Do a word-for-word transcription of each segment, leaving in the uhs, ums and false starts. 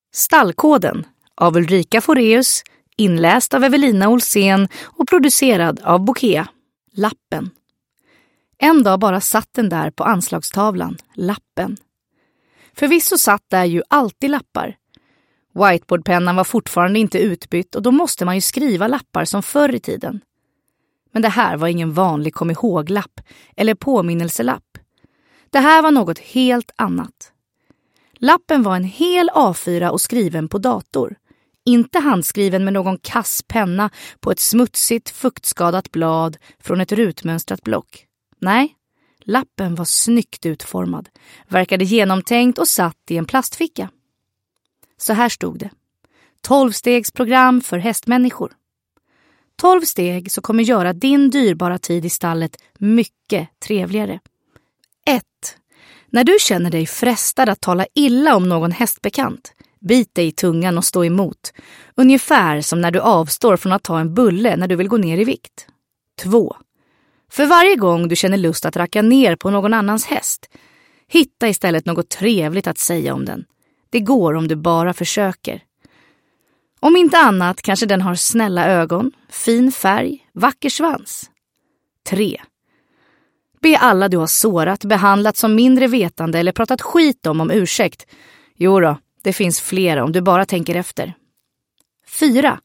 Stallkoden av Ulrika Foreus, inläst av Evelina Olsén och producerad av Bokea. Lappen. En dag bara satt den där på anslagstavlan, lappen. Förvisso satt där ju alltid lappar. Whiteboardpennan var fortfarande inte utbytt och då måste man ju skriva lappar som förr i tiden. Men det här var ingen vanlig kom ihåg-lapp eller påminnelselapp. Det här var något helt annat. Lappen var en hel A fyra och skriven på dator. Inte handskriven med någon kass penna på ett smutsigt, fuktskadat blad från ett rutmönstrat block. Nej, lappen var snyggt utformad, verkade genomtänkt och satt i en plastficka. Så här stod det. tolv-stegsprogram för hästmänniskor. tolv steg som kommer göra din dyrbara tid i stallet mycket trevligare. ett. När du känner dig frestad att tala illa om någon hästbekant, bit dig i tungan och stå emot. Ungefär som när du avstår från att ta en bulle när du vill gå ner i vikt. två. För varje gång du känner lust att racka ner på någon annans häst, hitta istället något trevligt att säga om den. Det går om du bara försöker. Om inte annat kanske den har snälla ögon, fin färg, vacker svans. tre. Be alla du har sårat, behandlat som mindre vetande eller pratat skit om om ursäkt. Jo då, det finns flera om du bara tänker efter. fyra.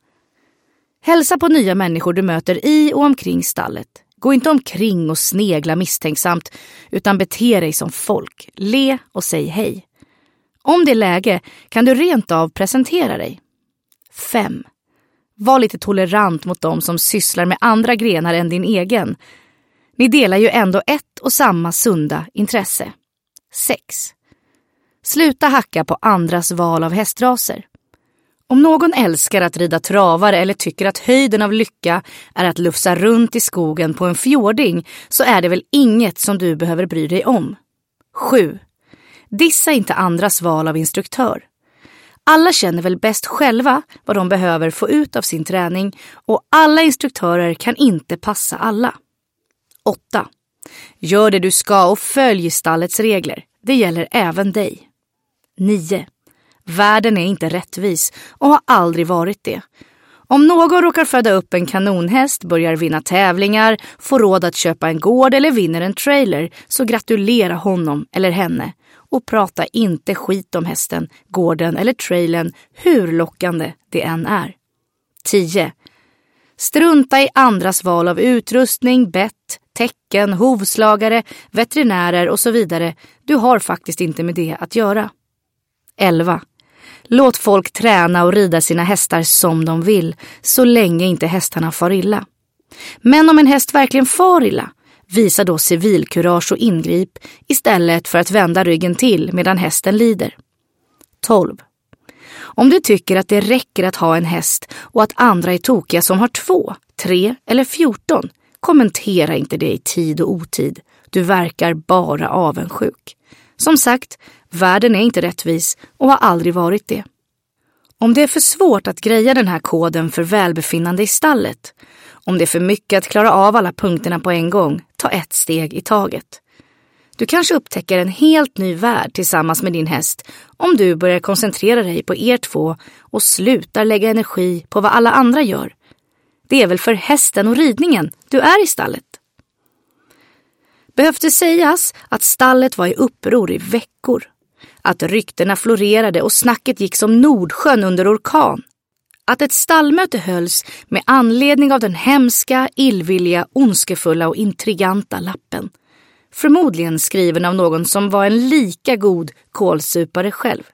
Hälsa på nya människor du möter i och omkring stallet. Gå inte omkring och snegla misstänksamt utan bete dig som folk. Le och säg hej. Om det är läge kan du rent av presentera dig. fem. Var lite tolerant mot dem som sysslar med andra grenar än din egen. Ni delar ju ändå ett och samma sunda intresse. sex. Sluta hacka på andras val av hästraser. Om någon älskar att rida travare eller tycker att höjden av lycka är att lufsa runt i skogen på en fjording så är det väl inget som du behöver bry dig om. sju. Dissa inte andras val av instruktör. Alla känner väl bäst själva vad de behöver få ut av sin träning och alla instruktörer kan inte passa alla. åtta. Gör det du ska och följ stallets regler. Det gäller även dig. nio. Världen är inte rättvis och har aldrig varit det. Om någon råkar föda upp en kanonhäst, börjar vinna tävlingar, får råd att köpa en gård eller vinner en trailer, så gratulera honom eller henne. Och prata inte skit om hästen, gården eller trailern, hur lockande det än är. tio. Strunta i andras val av utrustning, bett, tecken, hovslagare, veterinärer och så vidare. Du har faktiskt inte med det att göra. elva. Låt folk träna och rida sina hästar som de vill, så länge inte hästarna far illa. Men om en häst verkligen far illa, visa då civilkurage och ingrip istället för att vända ryggen till medan hästen lider. tolv. Om du tycker att det räcker att ha en häst och att andra är tokiga som har två, tre eller fjorton, kommentera inte det i tid och otid. Du verkar bara avundsjuk. Som sagt, världen är inte rättvis och har aldrig varit det. Om det är för svårt att greja den här koden för välbefinnande i stallet, om det är för mycket att klara av alla punkterna på en gång, ta ett steg i taget. Du kanske upptäcker en helt ny värld tillsammans med din häst om du börjar koncentrera dig på er två och slutar lägga energi på vad alla andra gör. Det är väl för hästen och ridningen du är i stallet. Behövde sägas att stallet var i uppror i veckor. Att ryktena florerade och snacket gick som Nordsjön under orkan. Att ett stallmöte hölls med anledning av den hemska, illvilliga, ondskefulla och intriganta lappen. Förmodligen skriven av någon som var en lika god kålsupare själv.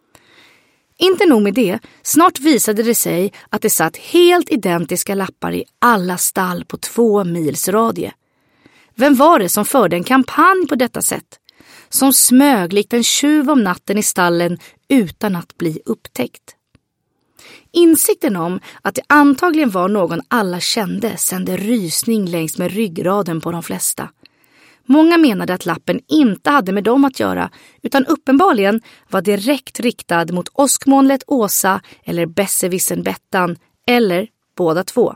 Inte nog med det, snart visade det sig att det satt helt identiska lappar i alla stall på två mils radie. Vem var det som förde en kampanj på detta sätt? Som smög likt en tjuv om natten i stallen utan att bli upptäckt. Insikten om att det antagligen var någon alla kände sände rysning längs med ryggraden på de flesta. Många menade att lappen inte hade med dem att göra utan uppenbarligen var direkt riktad mot åskmånlet Åsa eller besserwissern Bettan eller båda två.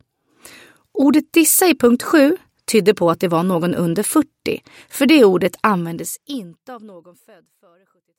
Ordet dissa i punkt sju tydde på att det var någon under fyrtio, för det ordet användes inte av någon född före sjuttiotalet.